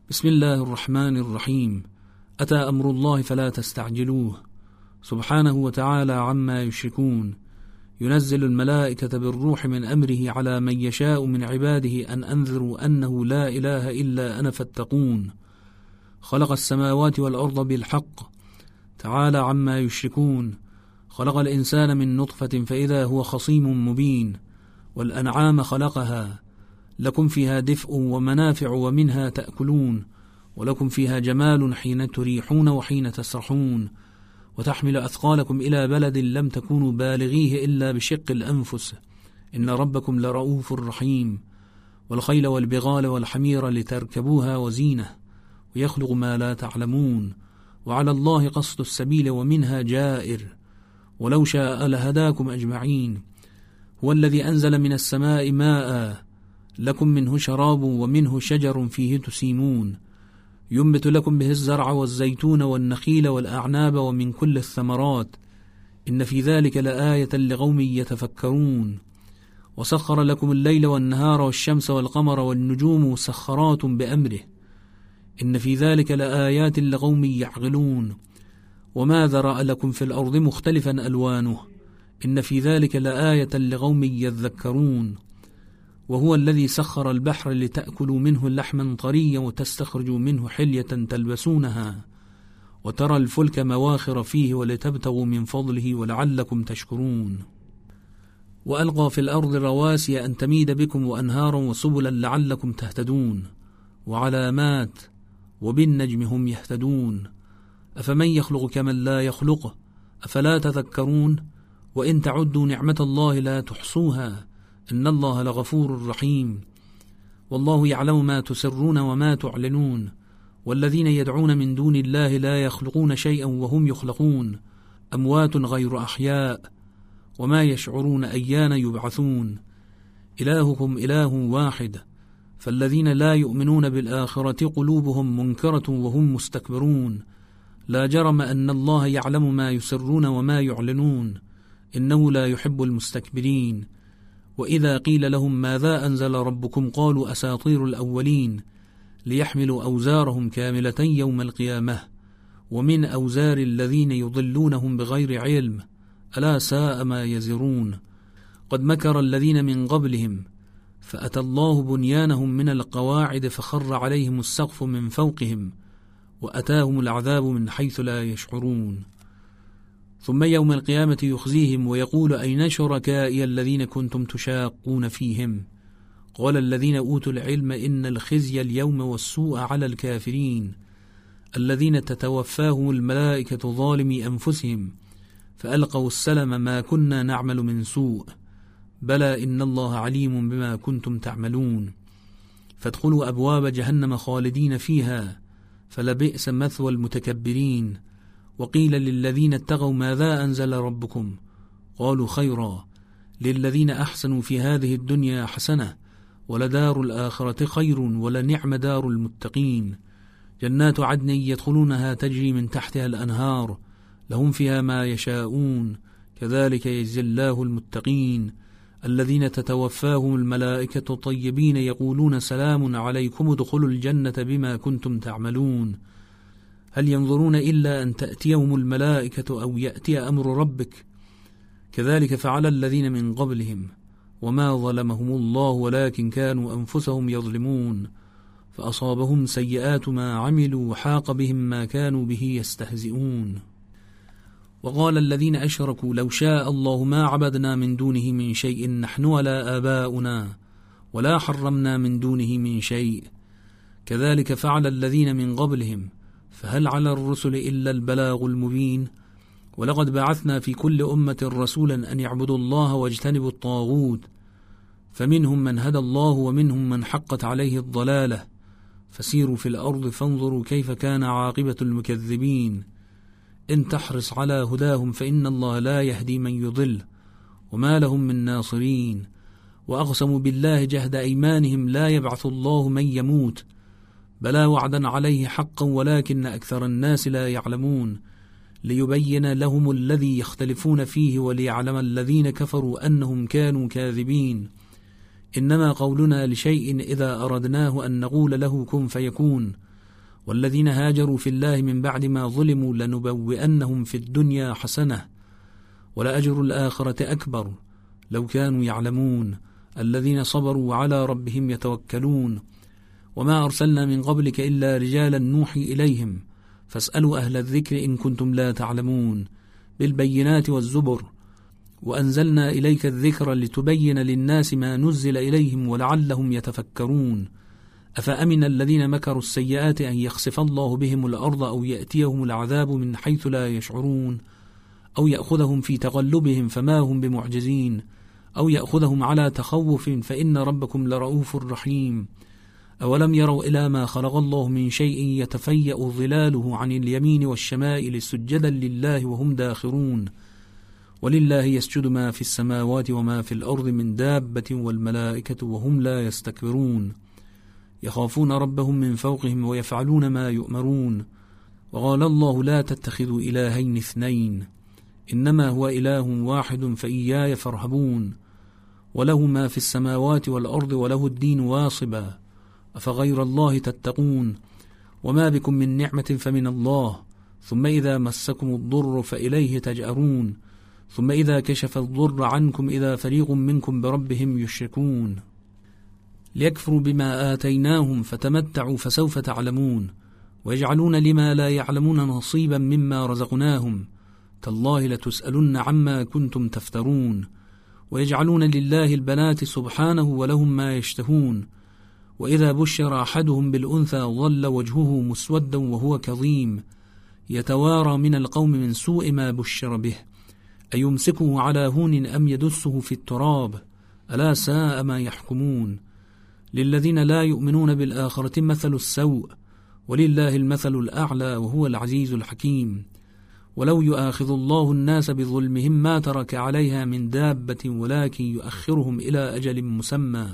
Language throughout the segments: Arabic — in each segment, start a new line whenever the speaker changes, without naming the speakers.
بسم الله الرحمن الرحيم. أتى أمر الله فلا تستعجلوه سبحانه وتعالى عما يشركون. ينزل الملائكة بالروح من أمره على من يشاء من عباده أن أنذروا أنه لا إله إلا أنا فاتقون. خلق السماوات والأرض بالحق تعالى عما يشركون. خلق الإنسان من نطفة فإذا هو خصيم مبين. والأنعام خلقها لكم فيها دفء ومنافع ومنها تأكلون ولكم فيها جمال حين تريحون وحين تسرحون وتحمل أثقالكم إلى بلد لم تكونوا بالغيه إلا بشق الأنفس إن ربكم لرؤوف رحيم. والخيل والبغال والحمير لتركبوها وزينة ويخلق ما لا تعلمون وعلى الله قصد السبيل ومنها جائر ولو شاء لهداكم أجمعين. هو الذي أنزل من السماء ماء لكم منه شراب ومنه شجر فيه تسيمون ينبت لكم به الزرع والزيتون والنخيل والأعناب ومن كل الثمرات إن في ذلك لآية لقوم يتفكرون. وسخر لكم الليل والنهار والشمس والقمر والنجوم مسخرات بأمره إن في ذلك لآيات لقوم يعقلون. وما ذرأ لكم في الأرض مختلفا ألوانه إن في ذلك لآية لقوم يذكرون. وهو الذي سخر البحر لتأكلوا منه لحما طريا وتستخرجوا منه حلية تلبسونها وترى الفلك مواخر فيه ولتبتغوا من فضله ولعلكم تشكرون. وألقى في الأرض رواسي أن تميد بكم وأنهارا وسبلا لعلكم تهتدون وعلامات وبالنجم هم يهتدون. أفمن يخلق كمن لا يخلق أفلا تذكرون. وإن تعدوا نعمة الله لا تحصوها إن الله لغفور رحيم. والله يعلم ما تسرون وما تعلنون. والذين يدعون من دون الله لا يخلقون شيئا وهم يخلقون أموات غير أحياء وما يشعرون أيان يبعثون. إلهكم إله واحد فالذين لا يؤمنون بالآخرة قلوبهم منكرة وهم مستكبرون. لا جرم أن الله يعلم ما يسرون وما يعلنون إنه لا يحب المستكبرين. وإذا قيل لهم ماذا أنزل ربكم قالوا أساطير الأولين ليحملوا أوزارهم كاملة يوم القيامة ومن أوزار الذين يضلونهم بغير علم ألا ساء ما يزرون. قد مكر الذين من قبلهم فأتى الله بنيانهم من القواعد فخر عليهم السقف من فوقهم وأتاهم العذاب من حيث لا يشعرون. ثم يوم القيامة يخزيهم ويقول أين شركائي الذين كنتم تشاقون فيهم قال الذين أوتوا العلم إن الخزي اليوم والسوء على الكافرين الذين تتوفاهم الملائكة ظالمي أنفسهم فألقوا السلم ما كنا نعمل من سوء بلى إن الله عليم بما كنتم تعملون. فادخلوا أبواب جهنم خالدين فيها فلبئس مثوى المتكبرين. وقيل للذين اتقوا ماذا أنزل ربكم قالوا خيرا للذين أحسنوا في هذه الدنيا حسنة ولدار الآخرة خير ولنعم دار المتقين. جنات عدن يدخلونها تجري من تحتها الأنهار لهم فيها ما يشاءون كذلك يجزي الله المتقين الذين تتوفاهم الملائكة طيبين يقولون سلام عليكم ادخلوا الجنة بما كنتم تعملون. هل ينظرون إلا أن تأتيهم الملائكة أو يأتي أمر ربك كذلك فعل الذين من قبلهم وما ظلمهم الله ولكن كانوا أنفسهم يظلمون فأصابهم سيئات ما عملوا وحاق بهم ما كانوا به يستهزئون. وقال الذين أشركوا لو شاء الله ما عبدنا من دونه من شيء نحن ولا آباؤنا ولا حرمنا من دونه من شيء كذلك فعل الذين من قبلهم فهل على الرسل إلا البلاغ المبين. ولقد بعثنا في كل أمة رسولا أن يعبدوا الله واجتنبوا الطاغوت فمنهم من هدى الله ومنهم من حقت عليه الضلالة فسيروا في الأرض فانظروا كيف كان عاقبة المكذبين. إن تحرص على هداهم فإن الله لا يهدي من يضل وما لهم من ناصرين. وأقسموا بالله جهد أيمانهم لا يبعث الله من يموت بلى وعدا عليه حقا ولكن أكثر الناس لا يعلمون ليبين لهم الذي يختلفون فيه وليعلم الذين كفروا أنهم كانوا كاذبين. إنما قولنا لشيء إذا أردناه أن نقول له كن فيكون والذين هاجروا في الله من بعد ما ظلموا لنبوئنهم في الدنيا حسنة ولأجر الآخرة أكبر لو كانوا يعلمون الذين صبروا وعلى ربهم يتوكلون وما أرسلنا من قبلك إلا رجالا نوحي إليهم فاسألوا أهل الذكر إن كنتم لا تعلمون بالبينات والزبر وأنزلنا إليك الذكر لتبين للناس ما نزل إليهم ولعلهم يتفكرون أفأمن الذين مكروا السيئات أن يخسف الله بهم الأرض أو يأتيهم العذاب من حيث لا يشعرون أو يأخذهم في تغلبهم فما هم بمعجزين أو يأخذهم على تخوف فإن ربكم لرؤوف رحيم أولم يروا إلى ما خلق الله من شيء يتفيأ ظلاله عن اليمين والشمائل سجدا لله وهم داخرون ولله يسجد ما في السماوات وما في الأرض من دابة والملائكة وهم لا يستكبرون يخافون ربهم من فوقهم ويفعلون ما يؤمرون وقال الله لا تتخذوا إلهين اثنين إنما هو إله واحد فإياي فارهبون وله ما في السماوات والأرض وله الدين واصبا أفغير الله تتقون وما بكم من نعمة فمن الله ثم إذا مسكم الضر فإليه تجأرون ثم إذا كشف الضر عنكم إذا فريق منكم بربهم يشركون ليكفروا بما آتيناهم فتمتعوا فسوف تعلمون ويجعلون لما لا يعلمون نصيبا مما رزقناهم تالله لتسألن عما كنتم تفترون ويجعلون لله البنات سبحانه ولهم ما يشتهون وإذا بشر أحدهم بالأنثى ظل وجهه مسودا وهو كظيم يتوارى من القوم من سوء ما بشر به أيمسكه على هون أم يدسه في التراب ألا ساء ما يحكمون للذين لا يؤمنون بالآخرة مثل السوء ولله المثل الأعلى وهو العزيز الحكيم ولو يؤاخذ الله الناس بظلمهم ما ترك عليها من دابة ولكن يؤخرهم إلى أجل مسمى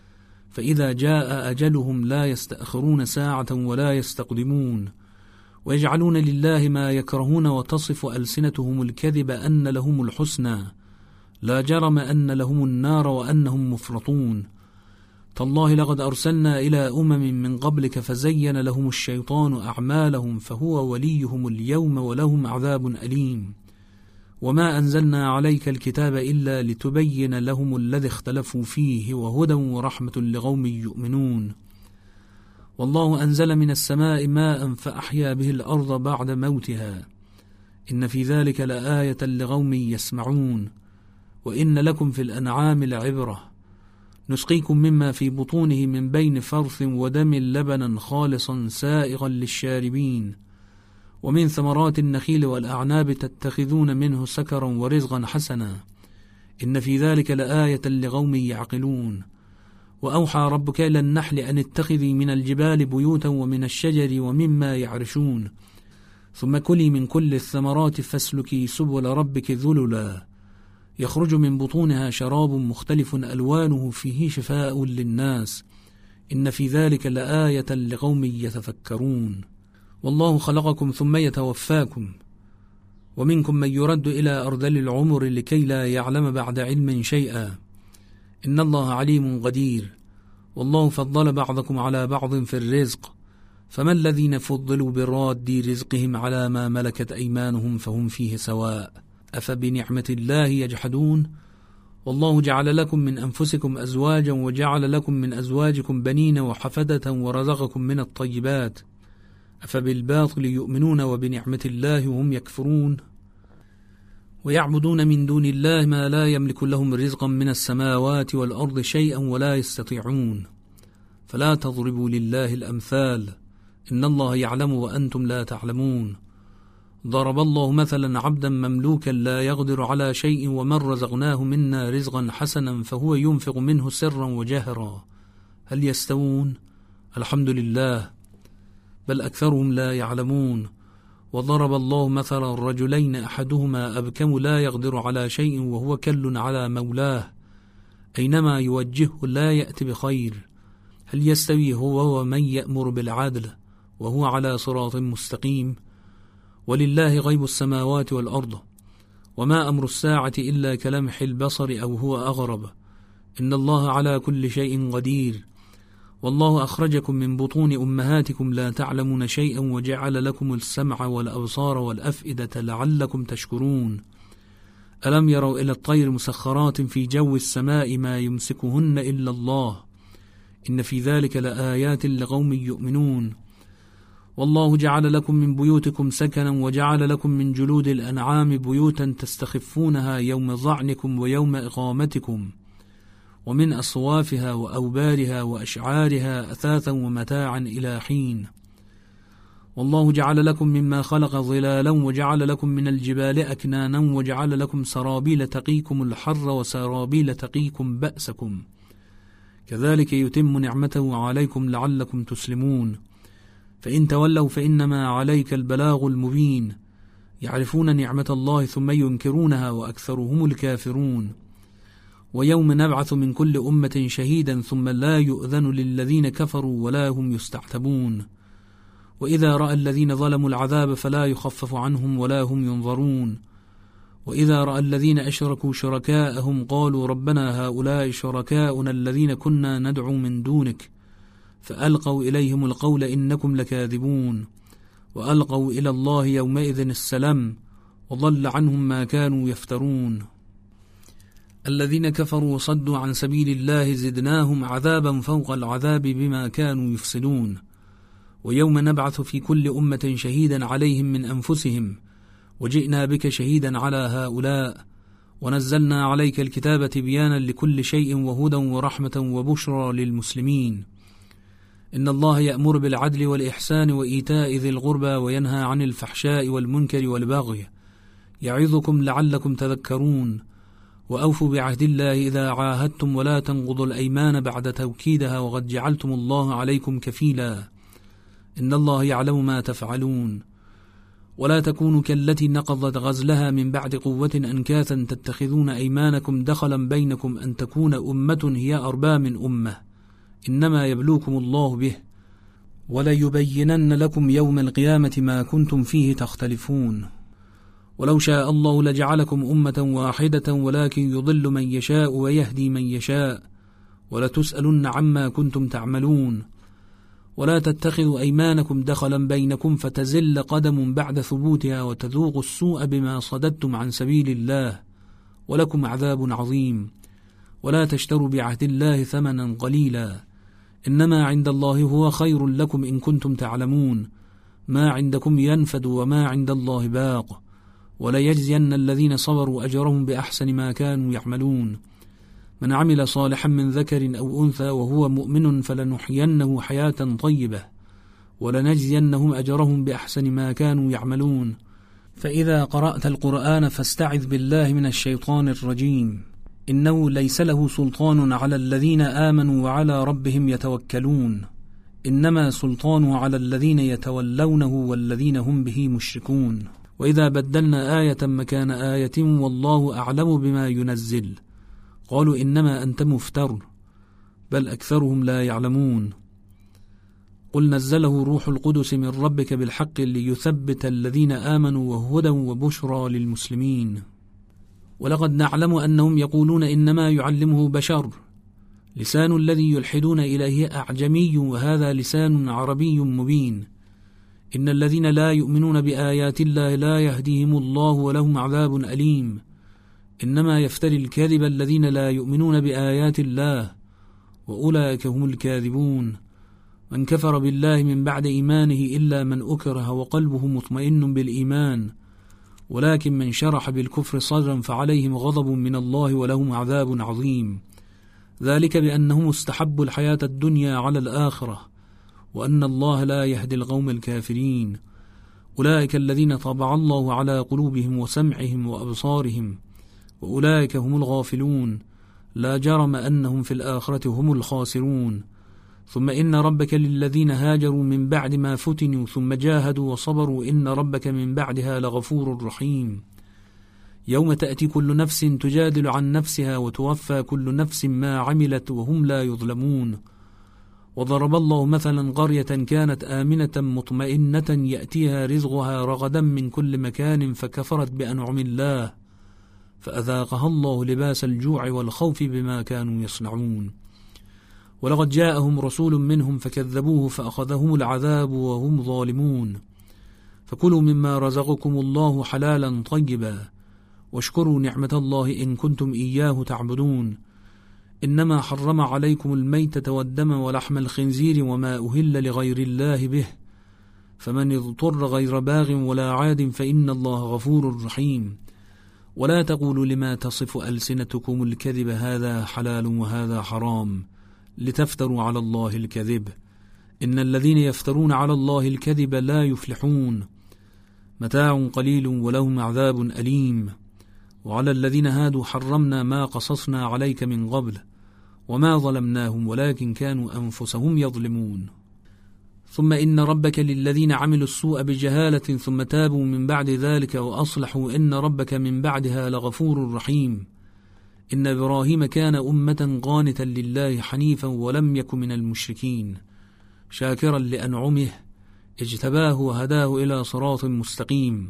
فإذا جاء أجلهم لا يستأخرون ساعة ولا يستقدمون ويجعلون لله ما يكرهون وتصف ألسنتهم الكذب أن لهم الحسنى لا جرم أن لهم النار وأنهم مفرطون تالله لقد أرسلنا إلى من قبلك فزين لهم الشيطان أعمالهم فهو وليهم اليوم ولهم عذاب أليم وما أنزلنا عليك الكتاب إلا لتبين لهم الذي اختلفوا فيه وهدى ورحمة لقوم يؤمنون والله أنزل من السماء ماء فأحيا به الأرض بعد موتها إن في ذلك لآية لقوم يسمعون وإن لكم في الأنعام لعبرة نسقيكم مما في بطونه من بين فرث ودم لبنا خالصا سائغا للشاربين ومن ثمرات النخيل والأعناب تتخذون منه سكرا ورزقا حسنا إن في ذلك لآية لقوم يعقلون وأوحى ربك إلى النحل أن اتخذي من الجبال بيوتا ومن الشجر ومما يعرشون ثم كلي من كل الثمرات فاسلكي سبل ربك ذللا يخرج من بطونها شراب مختلف ألوانه فيه شفاء للناس إن في ذلك لآية لقوم يتفكرون والله خلقكم ثم يتوفاكم ومنكم من يرد إلى أرذل العمر لكي لا يعلم بعد علم شيئا إن الله عليم قدير والله فضل بعضكم على بعض في الرزق فما الذين فضلوا براد رزقهم على ما ملكت أيمانهم فهم فيه سواء أفبنعمة الله يجحدون والله جعل لكم من أنفسكم أزواجا وجعل لكم من أزواجكم بنين وحفدة ورزقكم من الطيبات أفبالباطل يؤمنون وبنعمة الله هم يكفرون ويعبدون من دون الله ما لا يملك لهم رزقا من السماوات والأرض شيئا ولا يستطيعون فلا تضربوا لله الأمثال إن الله يعلم وأنتم لا تعلمون ضرب الله مثلا عبدا مملوكا لا يقدر على شيء ومن رزقناه منا رزقا حسنا فهو ينفق منه سرا وجهرا هل يستوون؟ الحمد لله بل أكثرهم لا يعلمون وضرب الله مثلا الرجلين أحدهما أبكم لا يقدر على شيء وهو كل على مولاه أينما يوجهه لا يأتي بخير هل يستوي هو ومن يأمر بالعدل وهو على صراط مستقيم ولله غيب السماوات والأرض وما أمر الساعة إلا كلمح البصر أو هو أغرب إن الله على كل شيء قدير والله أخرجكم من بطون أمهاتكم لا تعلمون شيئا وجعل لكم السمع والأبصار والأفئدة لعلكم تشكرون ألم يروا إلى الطير مسخرات في جو السماء ما يمسكهن إلا الله إن في ذلك لآيات لقوم يؤمنون والله جعل لكم من بيوتكم سكنا وجعل لكم من جلود الأنعام بيوتا تستخفونها يوم ظعنكم ويوم إقامتكم ومن أصوافها وأوبارها وأشعارها أثاثا ومتاعا إلى حين والله جعل لكم مما خلق ظلالا وجعل لكم من الجبال أكنانا وجعل لكم سرابيل تقيكم الحر وسرابيل تقيكم بأسكم كذلك يتم نعمته عليكم لعلكم تسلمون فإن تولوا فإنما عليك البلاغ المبين يعرفون نعمة الله ثم ينكرونها وأكثرهم الكافرون ويوم نبعث من كل أمة شهيدا ثم لا يؤذن للذين كفروا ولا هم يستعتبون وإذا رأى الذين ظلموا العذاب فلا يخفف عنهم ولا هم ينظرون وإذا رأى الذين أشركوا شركاءهم قالوا ربنا هؤلاء شركاؤنا الذين كنا ندعو من دونك فألقوا إليهم القول إنكم لكاذبون وألقوا إلى الله يومئذ السلام وضل عنهم ما كانوا يفترون الذين كفروا وصدوا عن سبيل الله زدناهم عذابا فوق العذاب بما كانوا يفسدون ويوم نبعث في كل أمة شهيدا عليهم من أنفسهم وجئنا بك شهيدا على هؤلاء ونزلنا عليك الكتاب بيانا لكل شيء وهدى ورحمة وبشرى للمسلمين إن الله يأمر بالعدل والإحسان وإيتاء ذي القربى وينهى عن الفحشاء والمنكر والبغي يعظكم لعلكم تذكرون وأوفوا بعهد الله إذا عاهدتم ولا تنقضوا الأيمان بعد توكيدها وقد جعلتم الله عليكم كفيلا إن الله يعلم ما تفعلون ولا تكونوا كالتي نقضت غزلها من بعد قوة أنكاثا تتخذون أيمانكم دخلا بينكم أن تكون أمة هي أربى من أمة إنما يبلوكم الله به وليبينن لكم يوم القيامة ما كنتم فيه تختلفون ولو شاء الله لجعلكم أمة واحدة ولكن يضل من يشاء ويهدي من يشاء ولتسألن عما كنتم تعملون ولا تتخذوا أيمانكم دخلا بينكم فتزل قدم بعد ثبوتها وتذوقوا السوء بما صددتم عن سبيل الله ولكم عذاب عظيم ولا تشتروا بعهد الله ثمنا قليلا إنما عند الله هو خير لكم إن كنتم تعلمون ما عندكم ينفد وما عند الله باق وليجزين الذين صبروا أجرهم بأحسن ما كانوا يعملون من عمل صالحا من ذكر أو أنثى وهو مؤمن فلنحيينه حياة طيبة ولنجزينهم أجرهم بأحسن ما كانوا يعملون فإذا قرأت القرآن فاستعذ بالله من الشيطان الرجيم إنه ليس له سلطان على الذين آمنوا وعلى ربهم يتوكلون إنما سلطانه على الذين يتولونه والذين هم به مشركون وإذا بدلنا آية مكان آية والله أعلم بما ينزل قالوا إنما أنت مفتر بل أكثرهم لا يعلمون قل نزله روح القدس من ربك بالحق ليثبت الذين آمنوا وهدى وبشرى للمسلمين ولقد نعلم أنهم يقولون إنما يعلمه بشر لسان الذي يلحدون إليه أعجمي وهذا لسان عربي مبين إن الذين لا يؤمنون بآيات الله لا يهديهم الله ولهم عذاب أليم إنما يفتري الكذب الذين لا يؤمنون بآيات الله وأولئك هم الكاذبون من كفر بالله من بعد إيمانه إلا من أكره وقلبه مطمئن بالإيمان ولكن من شرح بالكفر صدرا فعليهم غضب من الله ولهم عذاب عظيم ذلك بأنهم استحبوا الحياة الدنيا على الآخرة وأن الله لا يهدي القوم الكافرين أولئك الذين طبع الله على قلوبهم وسمعهم وأبصارهم وأولئك هم الغافلون لا جرم أنهم في الآخرة هم الخاسرون ثم إن ربك للذين هاجروا من بعد ما فتنوا ثم جاهدوا وصبروا إن ربك من بعدها لغفور رحيم يوم تأتي كل نفس تجادل عن نفسها وتوفى كل نفس ما عملت وهم لا يظلمون وضرب الله مثلا قرية كانت آمنة مطمئنة يأتيها رزقها رغدا من كل مكان فكفرت بأنعم الله فأذاقها الله لباس الجوع والخوف بما كانوا يصنعون ولقد جاءهم رسول منهم فكذبوه فأخذهم العذاب وهم ظالمون. فكلوا مما رزقكم الله حلالا طيبا واشكروا نعمة الله إن كنتم إياه تعبدون. إنما حرم عليكم الميتة والدم ولحم الخنزير وما أهل لغير الله به، فمن اضطر غير باغ ولا عاد فإن الله غفور رحيم. ولا تقولوا لما تصف ألسنتكم الكذب هذا حلال وهذا حرام لتفتروا على الله الكذب، إن الذين يفترون على الله الكذب لا يفلحون. متاع قليل ولهم عذاب أليم. وعلى الذين هادوا حرمنا ما قصصنا عليك من قبل وما ظلمناهم ولكن كانوا أنفسهم يظلمون. ثم إن ربك للذين عملوا السوء بجهالة ثم تابوا من بعد ذلك وأصلحوا إن ربك من بعدها لغفور رحيم. إن إبراهيم كان أمة قانتا لله حنيفا ولم يكن من المشركين، شاكرا لأنعمه اجتباه وهداه إلى صراط مستقيم.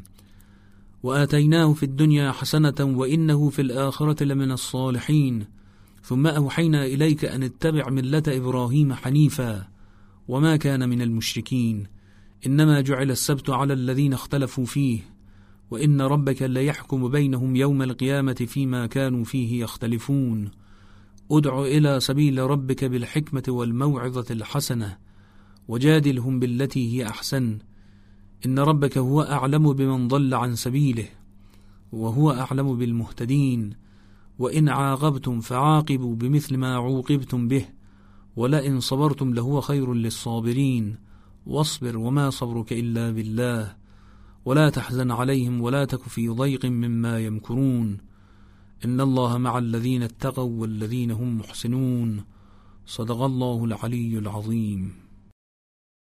وآتيناه في الدنيا حسنة وإنه في الآخرة لمن الصالحين. ثم أوحينا إليك أن اتبع ملة إبراهيم حنيفا وما كان من المشركين. إنما جعل السبت على الذين اختلفوا فيه وإن ربك ليحكم بينهم يوم القيامة فيما كانوا فيه يختلفون. ادع إلى سبيل ربك بالحكمة والموعظة الحسنة وجادلهم بالتي هي أحسن، إن ربك هو أعلم بمن ضل عن سبيله وهو أعلم بالمهتدين. وإن عاقبتم فعاقبوا بمثل ما عوقبتم به ولئن صبرتم لهو خير للصابرين. واصبر وما صبرك إلا بالله ولا تحزن عليهم ولا تك في ضيق مما يمكرون. إن الله مع الذين اتقوا والذين هم محسنون. صدق الله العلي العظيم.